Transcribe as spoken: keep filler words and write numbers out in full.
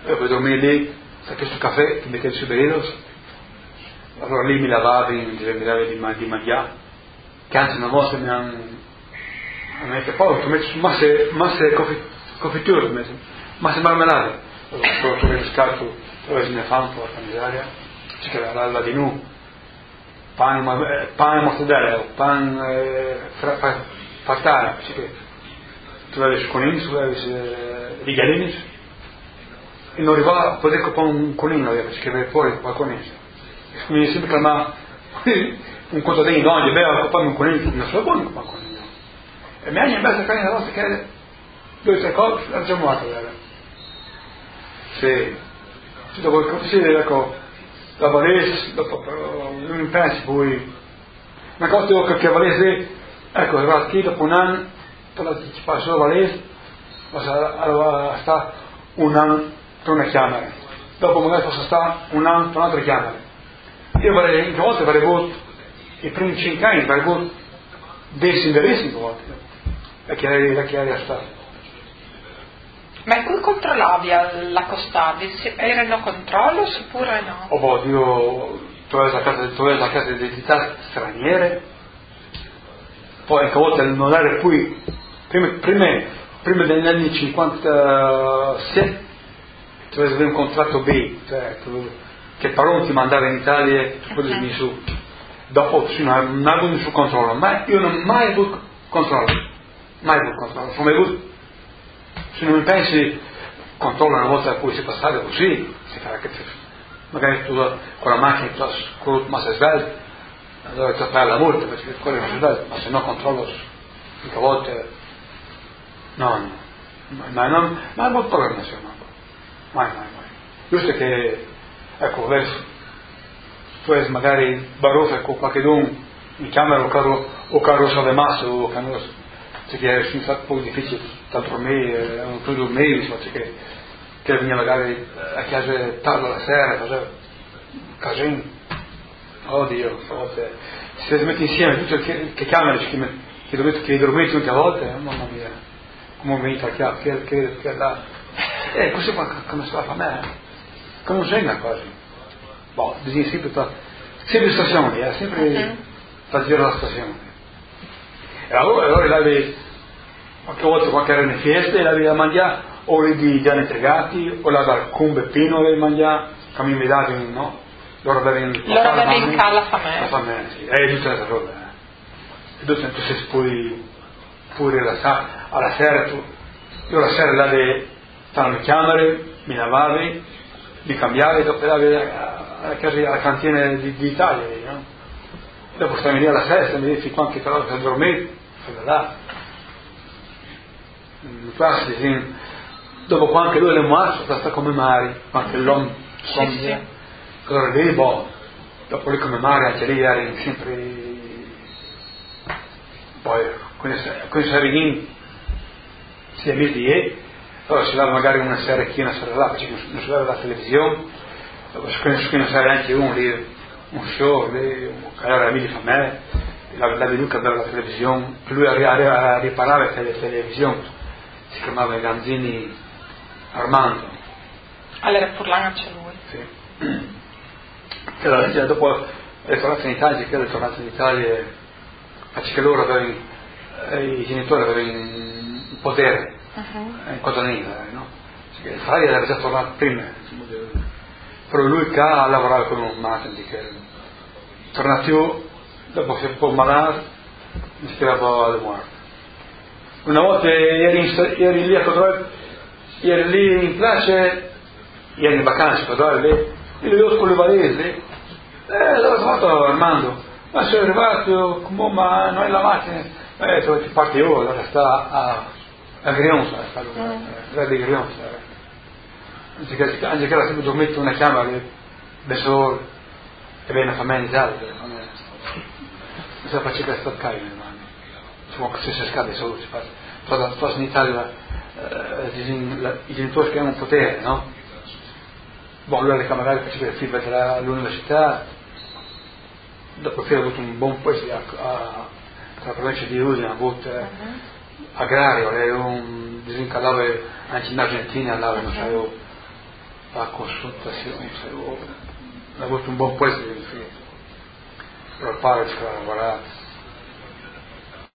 io poi dormire lì, sai che sul caffè ti mettevi sui beredos, allora lì mi lavavi, mi lavavi di, di mangiare, che anzi una volta mi hanno detto, poi tu metti su masse, masse confitture, masse marmelade, allora tu vedi scarto, tu vedi ne fa un po' la miseria, c'è che la di nu, pane, pane mortadella, pane fattare, tu vedi conini, tu vedi rigalini, e non arrivava a poter comprare un conino, perché aveva fuori qualcosa. Mi sempre chiamava un contadino, no, gli aveva comprato un conino, non so buono comprare un conino. E mi hanno messo a casa la nostra che due o tre cose, era già morto, era. Sì. Dopo sì, ecco, la Valese, dopo non pensi poi, una cosa che Valese, ecco, arriva qui dopo un anno, poi ci fa solo Valese, allora sta un anno per una chiamata, dopo magari posso stare un anno per un'altra chiamata. Io avrei, in volte avrei avuto, i primi cinque anni avrei avuto dei interessi in volte, da chi era stato. Ma in cui controllavi la costavi? Erano controllo oppure no? Oh, boh, io tu avevi la casa, tu avevi la casa di identità straniere, poi anche a volte non era qui, prima, prima, prima degli anni cinquantasette, tu avevi un contratto B, cioè tu, che Paron ti mandava in Italia e poi okay. Su. Dopo sì, non avevo nessun controllo, ma io non ho mai avuto controllo, mai avuto controllo, non ho mai avuto. Se non mi pensi, controllo una volta a cui si passava così, si fa che magari tu con la macchina con ma sei svelto, allora ti fai la multa perché quello non si svelto, ma se no controllo cinque volte, no, no, ma non, ma non problema se no, mai, mai, mai. Giusto che, ecco, verso, tu hai magari barrosa con qualche don in camera o caro, o caro sale massa o caro che è un po' difficile, tanto per me, non credo mesi, ma che, che veniva magari a casa tardi la sera, faceva casino, oddio, se si mette insieme tutte le che camere che, che dovete che dormite tutte le volte, eh, mamma mia, come venite a chiave, che, che, che là, eh, così come si fa a me, come un segno quasi, boh, bisogna sempre, sempre stazioni, eh, sempre per girare la stazione. E allora, allora l'avevi, qualche volta qualche era in festa e l'avevi da mangiare, o di già entregati, o la dal cumbe pino l'avevi mangiare, cammin vedati, no? Loro avevi in loro avevi in casa la famiglia. La famiglia, sì, e tutta questa roba. Eh. E dopo tu sei poi pure la sa, alla sera tu, io la sera l'avevi, stavo in camere, mi lavavi, mi cambiavi, dopo l'avevi alla casa, alla cantina di, di Italia, no? Dopo stavi lì alla festa, mi dici quanti però per dormire, fai là. Quasi, sì. Dopo qualche due le marce, sta come mari, qualche l'uomo, sì, sì. allora lì, boh, dopo lì come mari, anche lì eri sempre, poi, quando sei lì, si è messo lì, allora si dava magari una sera qui, una sera là, perché non si dava la televisione, dopo quando sei anche uno lì, un show, lì, che era amico di me, la venuta per la televisione, lui arrivava a riparare la televisione, si chiamava Ganzini Armando. Allora Furlan c'è lui. Sì. E allora, dopo è ritornato in Italia, che è ritornato in Italia, perché loro avevano, eh, i genitori avevano un potere, uh-huh. in Cotonina, no? Perché l'Italia era già tornato prima, però lui che ha lavorato con un marketing che è tornato io, dopo si è un po' malato, mi scriveva alle morte. Una volta eri, in, eri lì a controllare, eri lì in classe, eri in vacanza, controllare lì, e li vedo con le valesi, eh, dove sono trovato Armando? Ma sono arrivato, come, ma non è la macchina, eh, dove ti parti io, allora sta a, a Grionza, sta a di Grionza. Anche che era sempre dormito una chiamata da solo, e viene una famiglia in Italia, non si faceva questa caio, insomma, se si scade solo, si fa, però in Italia eh, i genitori che hanno un potere, no? Boh, lui era camerario che faceva il figlio all'università, dopo che ha avuto un buon posto tra la provincia di Udine, ha avuto eh, agrario, lei un disincalava anche in Argentina, andava, non sapevo, la consultazione, ha avuto un buon puesto di infine, però pare che ha lavorato.